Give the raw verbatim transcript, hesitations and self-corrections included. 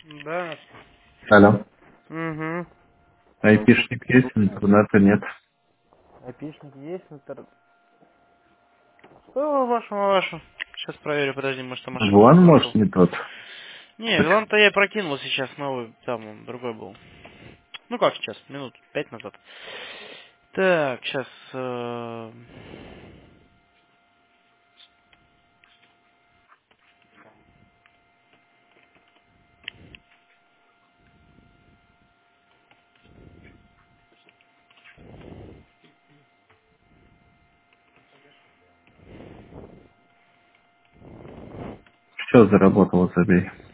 Да. Алло. Угу. Айпишник есть, интернета нет. Опишник есть, интер... Что вашему, вашему? Сейчас проверю, подожди, может там ошибка Вон, произошел. может, не тот. Не, Вилан-то я прокинул сейчас новый, там он другой был. Ну как сейчас, минут пять назад. Так, сейчас... Э... Все заработало, забей.